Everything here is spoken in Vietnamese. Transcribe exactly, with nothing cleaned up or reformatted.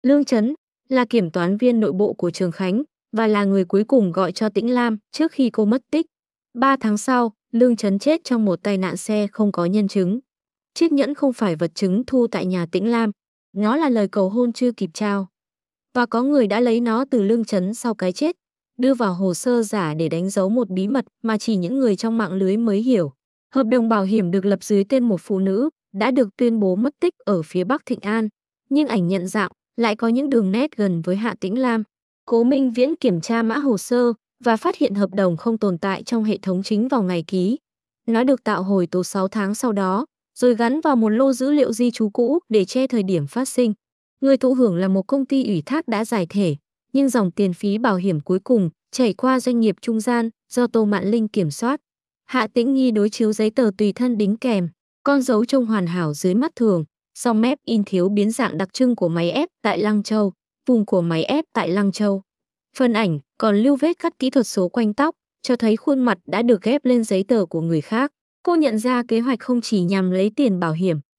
Lương Chấn là kiểm toán viên nội bộ của Trường Khánh và là người cuối cùng gọi cho Tĩnh Lam trước khi cô mất tích. Ba tháng sau, Lương Chấn chết trong một tai nạn xe không có nhân chứng. Chiếc nhẫn không phải vật chứng thu tại nhà Tĩnh Lam, nó là lời cầu hôn chưa kịp trao. Và có người đã lấy nó từ Lương Chấn sau cái chết, đưa vào hồ sơ giả để đánh dấu một bí mật mà chỉ những người trong mạng lưới mới hiểu. Hợp đồng bảo hiểm được lập dưới tên một phụ nữ đã được tuyên bố mất tích ở phía Bắc Thịnh An, nhưng ảnh nhận dạng lại có những đường nét gần với Hạ Tĩnh Lam. Cố Minh Viễn kiểm tra mã hồ sơ và phát hiện hợp đồng không tồn tại trong hệ thống chính vào ngày ký. Nó được tạo hồi tố sáu tháng sau đó, rồi gắn vào một lô dữ liệu di trú cũ để che thời điểm phát sinh. Người thụ hưởng là một công ty ủy thác đã giải thể, nhưng dòng tiền phí bảo hiểm cuối cùng chảy qua doanh nghiệp trung gian do Tô Mạn Linh kiểm soát. Hạ Tĩnh Nhi đối chiếu giấy tờ tùy thân đính kèm, con dấu trông hoàn hảo dưới mắt thường, song mép in thiếu biến dạng đặc trưng của máy ép tại Lăng Châu, vùng của máy ép tại Lăng Châu. Phần ảnh còn lưu vết cắt kỹ thuật số quanh tóc, cho thấy khuôn mặt đã được ghép lên giấy tờ của người khác. Cô nhận ra kế hoạch không chỉ nhằm lấy tiền bảo hiểm,